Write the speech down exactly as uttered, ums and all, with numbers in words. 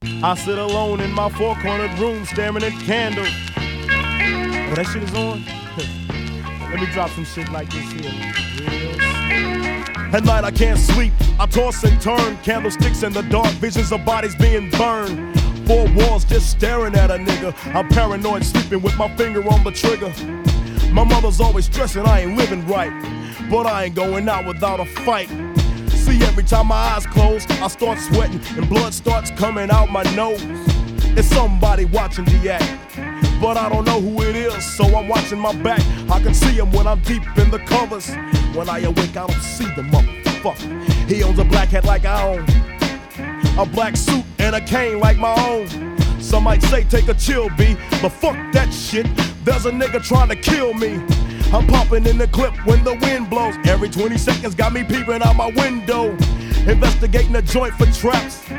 I sit alone in my four-cornered room staring at candles. Oh, that shit is on? Let me drop some shit like this here. Real. At night I can't sleep, I toss and turn. Candlesticks in the dark, visions of bodies being burned. Four walls just staring at a nigga. I'm paranoid, sleeping with my finger on the trigger. My mother's always stressing I ain't living right, but I ain't going out without a fight. See, every time my eyes close, I start sweating and blood starts coming out my nose. It's somebody watching the act, but I don't know who it is, so I'm watching my back. I can see him when I'm deep in the covers. When I awake, I don't see the motherfucker. He owns a black hat like I own, a black suit and a cane like my own. Some might say take a chill, B, but fuck that shit. There's a nigga trying to kill me. I'm popping in the clip when the wind blows. Every twenty seconds got me peeping out my window, investigating the joint for traps.